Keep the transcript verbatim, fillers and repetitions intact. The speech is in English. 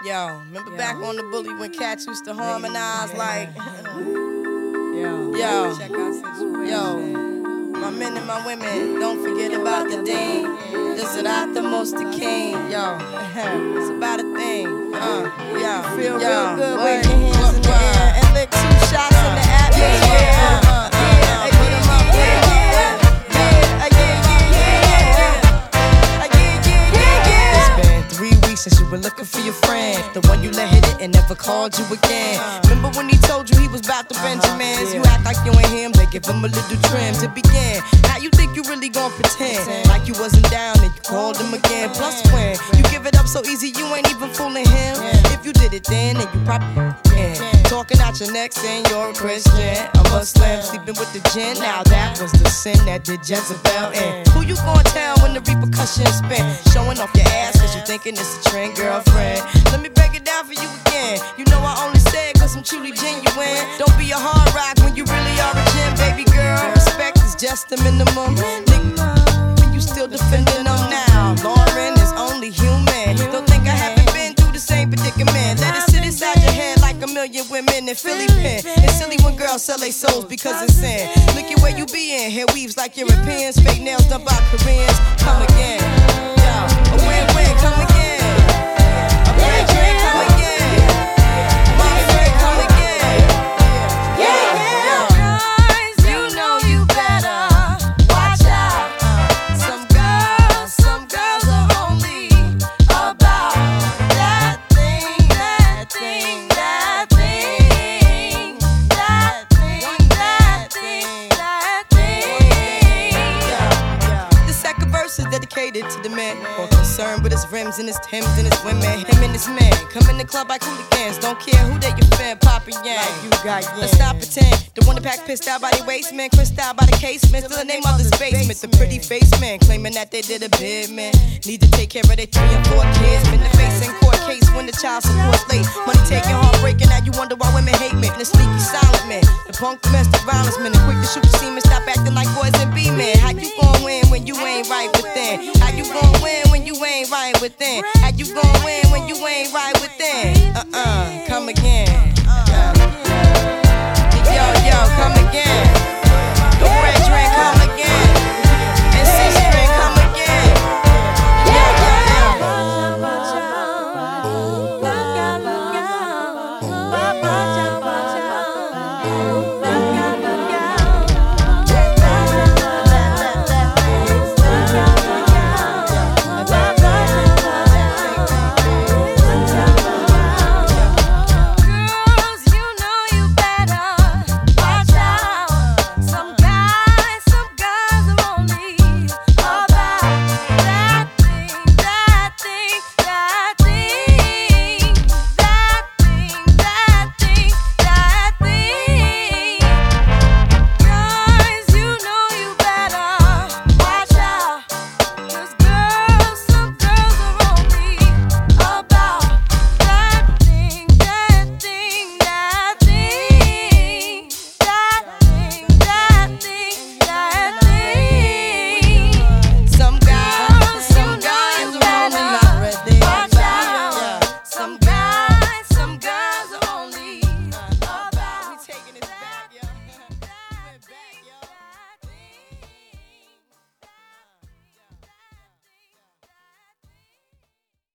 Yo, remember Yo. back on the bully when cats used to harmonize yeah. like Yo, yo, check out situation. Yo, my men and my women, don't forget about the dean. This is not the most the king. Yo, it's about a thing. Uh, yo, feel yo, real good. Wave your hands in the air and lick two shots in the atmosphere. Yeah, uh, uh, yeah, put them up, yeah, yeah, yeah, yeah, yeah, yeah, yeah. It's been three weeks since you were looking for your friend, the one you let hit it and never called you again. Remember when he told you he was about the Benjamins? You act like you ain't him, they give him a little trim to begin. Now you think you really gon' pretend like you wasn't down and you called him again. Plus when you give it up so easy, you ain't even fooling him. If you did it then, then you probably can. Talking out your neck saying you're a Christian, a Muslim, sleeping with the gin. Now that was the sin that did Jezebel in. Who you gon' tell when the repercussions spin? Showing off your ass cause you thinking it's a trend, girlfriend. Let me break it down for you again. You know I only say it cause I'm truly genuine. Don't be a hard rock when you really are a gem, baby girl. Respect is just the minimum. Nigga, when you still defending them now. Lauren is only human. Don't think I haven't been through the same predicament. Let it sit inside your head like a million women in Philly pen. It's silly when girls sell their souls because it's sin. Look at where you be in. Hair weaves like Europeans. Fake nails done by Koreans. Come again. Yo, a win-win, come again. A win-win, come again. My friend, come again. Yeah, yeah. Guys, you know you better watch out. Some girls, some girls are only about that thing, that thing, that thing, that thing, that thing, that thing. The second verse is dedicated to the man more concerned with his rims and his Timbs and his women. Him and his man come in the club like hooligans. Don't care who they your fan, poppin' yang. Like you got yang. Let's not pretend. The one that pack pissed out by the waist, man. Crissed out by the casement. Still the name of this basement. The pretty face man claiming that they did a bid, man. Need to take care of their three and four kids. Been the face in court case when the child support's late. Money taking, heartbreaking. Now you wonder why women hate me. The sneaky silent man. The punk domestic violence man. The quick to shoot the semen. Stop acting like boys and be men. How you gon' win when you ain't right within? How you gon' win when you ain't right within? How you gon' win when you ain't right within? Uh-uh, come again.